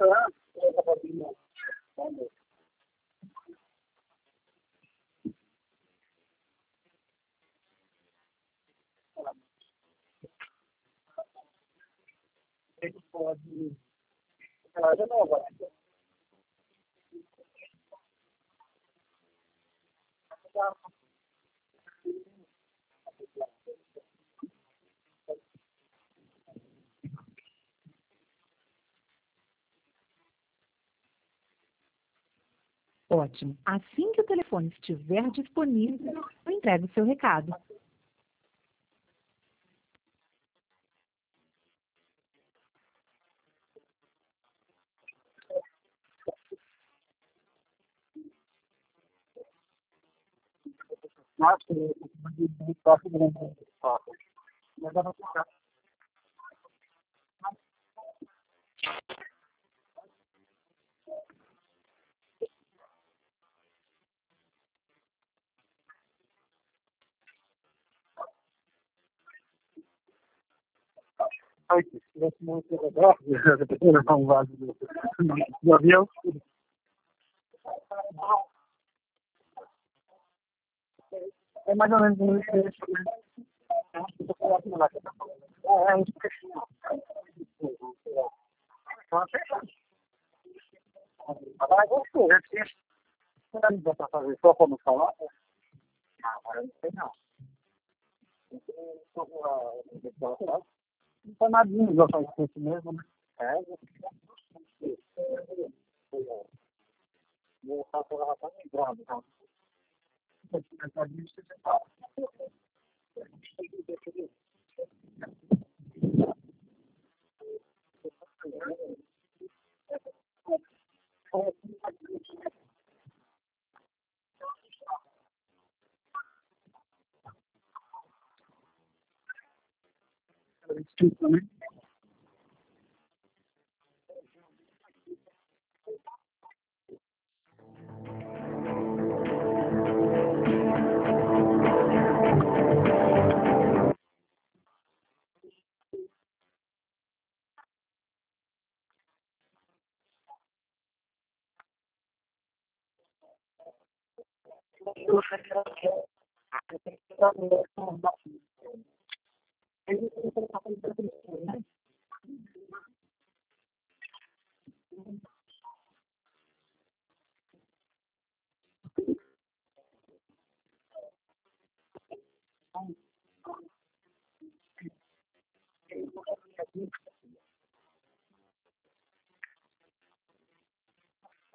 Ótimo. Assim que o telefone estiver disponível, eu entrego o seu recado. do avião. É mais ou menos isso. Agora gostou, né? Não dá para fazer só como falar? Agora não sei não. Não foi nada de já faz isso mesmo, né? É, vou fazer ela tá lembrando, tá? Desculpa, né?